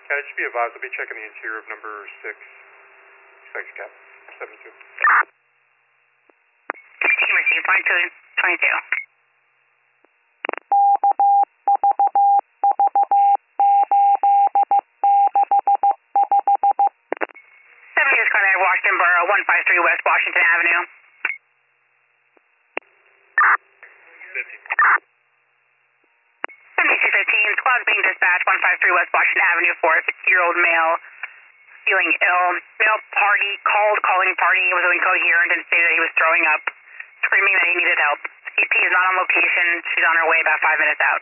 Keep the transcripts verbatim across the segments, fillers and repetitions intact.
Yeah, just be advised, I'll be checking the interior of number six, six cap, seventy-two. Team received, twenty-two, twenty-two. seven years Conrad, Washington Borough, one five three West Washington Avenue. fifty. seventy-two fifteen, squad being dispatched, one five three West Washington Avenue for a sixty-year-old male feeling ill. Male party called, calling party, was incoherent and stated that he was throwing up, screaming that he needed help. E P is not on location. She's on her way about five minutes out.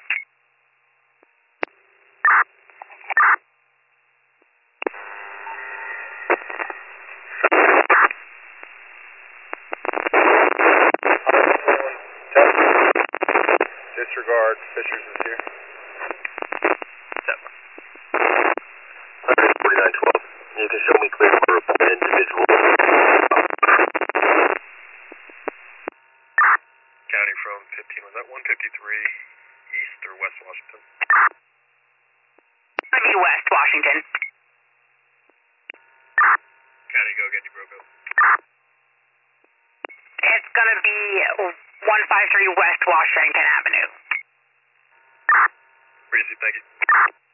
Disregard, Fishers is here. seven. forty-nine twelve. You can show me clear for an individual. County from fifteen, was that one fifty-three East or West Washington? I mean West Washington. County, go get Broco. It's gonna be one five three West Washington Avenue. Appreciate it, thank you.